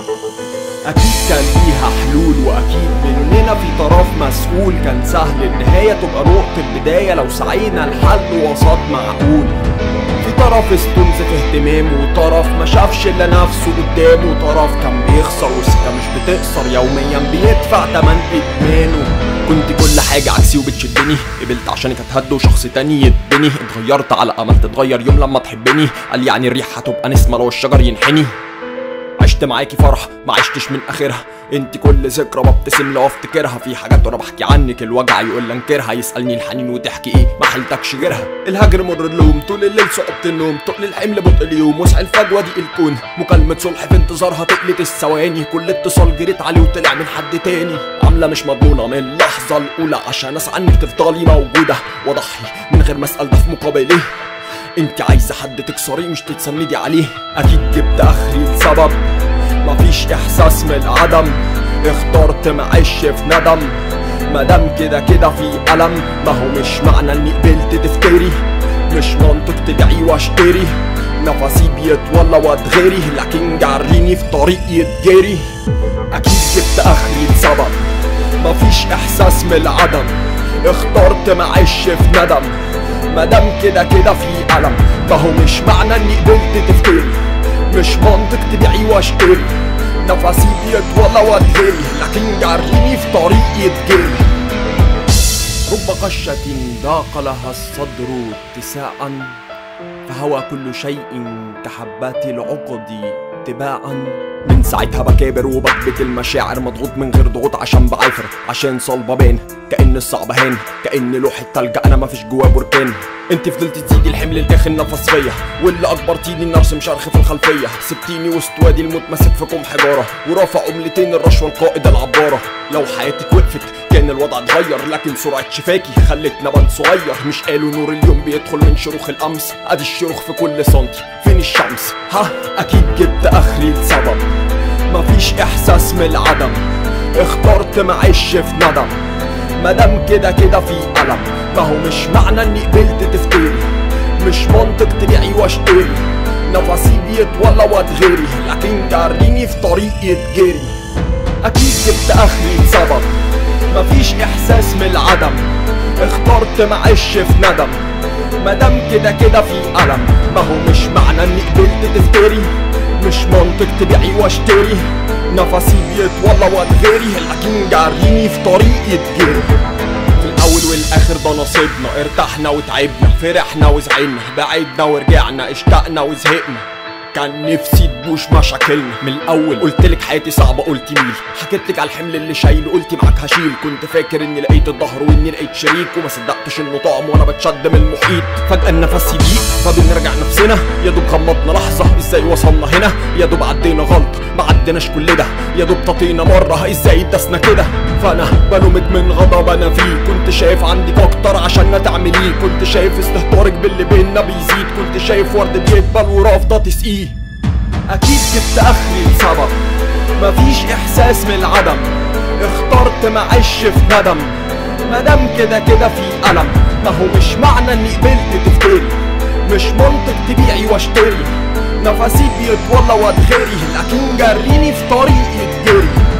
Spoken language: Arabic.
اكيد كان ليها حلول، واكيد مننا في طرف مسؤول. كان سهل النهاية تبقى نقطة البداية لو سعينا لحل وسط معقول. في طرف استنزف اهتمامه، وطرف ما شافش الا نفسه قدامه، وطرف كان بيخسر وسكة مش بتقصر يوميا بيدفع تمن ادمانه. كنت كل حاجة عكسي وبتشدني، قبلت عشانك اتهد وشخص تاني يدني. اتغيرت على امل تتغير يوم لما تحبني، قال يعني الريح هتبقى نسمة لو الشجر ينحني. عشت معاكي فرح ما عشتش من اخرها، انت كل ذكرى ببتسم لو افتكرها. في حاجات وانا بحكي عنك الوجع يقول انكرها، يسالني الحنين وتحكي ايه ما حلتكش غيرها. الهجر مر اللوم طول الليل صعوبة النوم، تقل الحمل بطء اليوم وسع الفجوه دي الكون. مكالمة صلح في انتظارها تقلت الثواني، كل اتصال جريت عليه وطلع من حد تاني. عاملة مش مضمونة من اللحظة الاولى عشان اسعى انك تفضلي موجودة، واضحي من غير ما اسال ده في مقابل ايه. انت عايزة حد تكسريه مش تتسندي عليه. اكيد جبت اخري لسبب مفيش احساس من العدم، اخترت معيش في ندم. مادام كده كده في ألم، ما هو مش معنى اني قبلت تفتري، مش منطق تبيعي واشتري. نفسي بيتولى واتغيري، لكن جريني في طريق يتجري. اكيد جبت اخري لسبب مفيش احساس من العدم، اخترت معيش في ندم. مادام كده كده في ألم، ما هو مش معنى اني قبلت تفتري، مش منطق تبيعي واشتري. نفسي بيتولى واتغيري، لكن جريني في طريق يتجري. رب قشة ضاق لها الصدر اتساعا، فهوى كل شيء كحبات العقد تباعا. من ساعتها بكابر وبكبت المشاعر، مضغوط من غير ضغوط عشان بعافر، عشان صلبة بان كأن الصعب هان، كأن لوحة تلج انا مفيش جواه بركان. انت فضلت تزيدي الحمل الداخل نفس فيا، واللي اكبرتيني النرسم شرخ في الخلفيه. سبتيني وسط وادي الموت ماسك فيكم حجاره، ورافع عملتين الرشوه القائد العباره. لو حياتك وقفت كان الوضع اتغير، لكن سرعه شفاكي خلتنا بند صغير. مش قالوا نور اليوم بيدخل من شروخ الامس، ادي الشروخ في كل سنتي فين الشمس. ها اكيد جبت اخري لسبب مفيش احساس من العدم، اخترت معيش في ندم. مادام كده كده في ألم، ما هو مش معنى اني قبلت تفتري، مش منطق تبيعي واشتري. نفسي بيتولى واتغيري، لكن جريني في طريق يتجري. اكيد جبت اخري لسبب مفيش احساس من العدم، اخترت معيش في ندم. مادام كده كده في ألم، ما هو مش معنى اني قبلت تفتري، مش منطق تبيعي واشتري. نفسي بيتولى واتغيري، لكن جريني في طريق يتجري. في الاول والاخر ده نصيبنا، ارتحنا وتعبنا، فرحنا وزعلنا، بعدنا ورجعنا، اشتقنا وزهقنا. كان نفسي تبوش مشاكلنا من الاول. قلتلك حياتي صعبه قلتي ميل، حكيتلك على الحمل اللي شايل قلتي معاك هشيل. كنت فاكر اني لقيت الظهر واني لقيت شريك، وما صدقتش انه طعم وانا بتشد من المحيط. فجاه النفس يضيق فبنرجع نفسنا، يا دوب غمضنا لحظه ازاي وصلنا هنا. يا دوب عدينا غلطه ما عديناش كل ده، يا دوب تطينا مره ازاي اتدسنا كده. فانا بلومك من غضب انا فيه، كنت شايف عندك اكتر عشان تعمليه. كنت شايف استهتارك باللي بينا بيزيد، كنت شايف ورد بيقبل ورافضه تسقيه. اكيد جبت اخري لسبب مفيش احساس من العدم، اخترت معيش في ندم. مادام كده كده في ألم، ما هو مش معنى اني قبلت تفتري، مش منطق تبيعي واشتري. نفسي بيتولى واتغيري، لكن جريني في طريق يتجري.